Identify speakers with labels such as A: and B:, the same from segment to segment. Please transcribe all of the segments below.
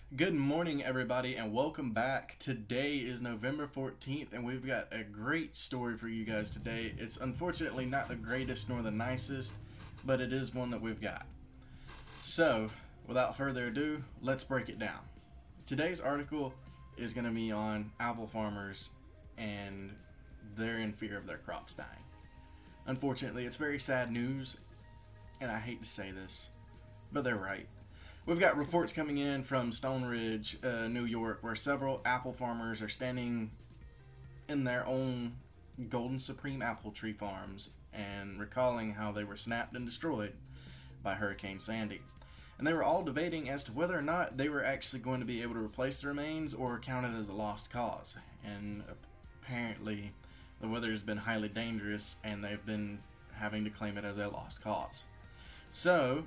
A: Good morning, everybody, and welcome back. Today is November 14th, and we've got a great story for you guys today. It's unfortunately not the greatest nor the nicest, but it is one that we've got. So, without further ado, let's break it down. Today's article is going to be on apple farmers, and they're in fear of their crops dying. Unfortunately, it's very sad news, and I hate to say this, but they're right. We've got reports coming in from Stone Ridge, New York, where several apple farmers are standing in their own Golden Supreme apple tree farms and recalling how they were snapped and destroyed by Hurricane Sandy. And they were all debating as to whether or not they were actually going to be able to replace the remains or count it as a lost cause. And apparently, the weather has been highly dangerous and they've been having to claim it as a lost cause. So,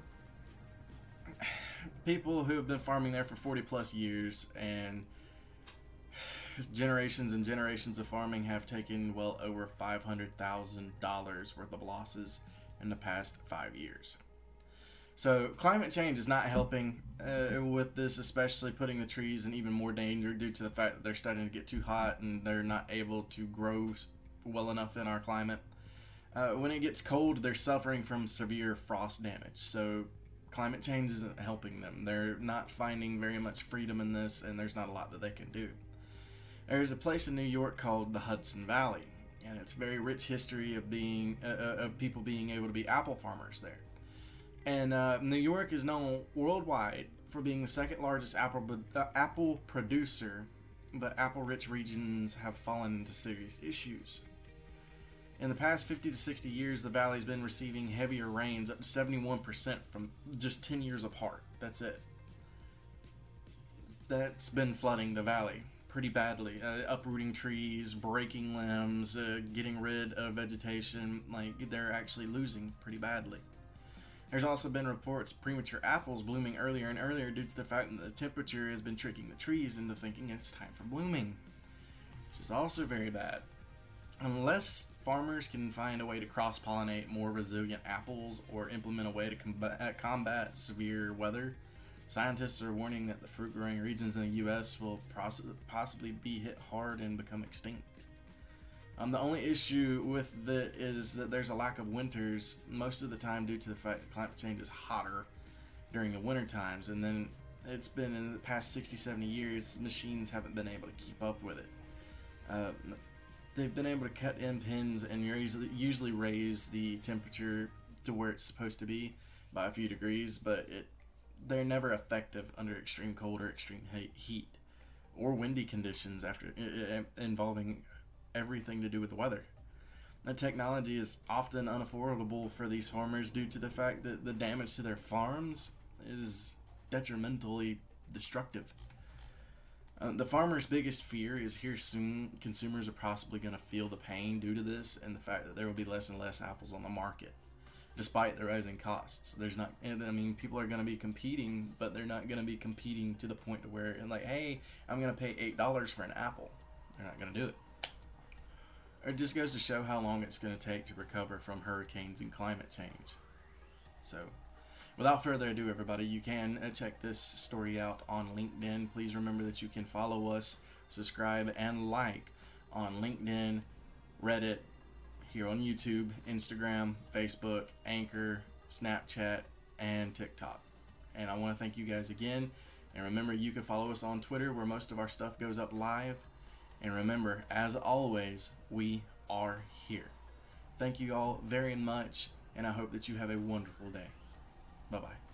A: people who have been farming there for 40 plus years and generations and generations of farming have taken well over $500,000 worth of losses in the past 5 years. So climate change is not helping with this, especially putting the trees in even more danger due to the fact that they're starting to get too hot and they're not able to grow well enough in our climate. When it gets cold, they're suffering from severe frost damage. So climate change isn't helping them. They're not finding very much freedom in this, and there's not a lot that they can do. There's a place in New York called the Hudson Valley, and it's a very rich history of people being able to be apple farmers there. And New York is known worldwide for being the second largest apple producer, but apple-rich regions have fallen into serious issues. In the past 50 to 60 years, the valley's been receiving heavier rains, up to 71% from just 10 years apart. That's it. That's been flooding the valley pretty badly. Uprooting trees, breaking limbs, getting rid of vegetation. Like, they're actually losing pretty badly. There's also been reports of premature apples blooming earlier and earlier due to the fact that the temperature has been tricking the trees into thinking it's time for blooming, which is also very bad. Unless farmers can find a way to cross-pollinate more resilient apples or implement a way to combat severe weather, scientists are warning that the fruit-growing regions in the U.S. will possibly be hit hard and become extinct. The only issue with is that there's a lack of winters most of the time due to the fact that climate change is hotter during the winter times, and then it's been in the past 60, 70 years, machines haven't been able to keep up with it. They've been able to cut in pins and usually raise the temperature to where it's supposed to be by a few degrees, but they're never effective under extreme cold or extreme heat or windy conditions involving everything to do with the weather. The technology is often unaffordable for these farmers due to the fact that the damage to their farms is detrimentally destructive. The farmer's biggest fear is here soon consumers are possibly going to feel the pain due to this and the fact that there will be less and less apples on the market despite the rising costs. People are going to be competing, but they're not going to be competing to the point to where, hey, I'm going to pay $8 for an apple. They're not going to do it. It just goes to show how long it's going to take to recover from hurricanes and climate change. So, without further ado, everybody, you can check this story out on LinkedIn. Please remember that you can follow us, subscribe, and like on LinkedIn, Reddit, here on YouTube, Instagram, Facebook, Anchor, Snapchat, and TikTok. And I want to thank you guys again. And remember, you can follow us on Twitter, where most of our stuff goes up live. And remember, as always, we are here. Thank you all very much, and I hope that you have a wonderful day. Bye-bye.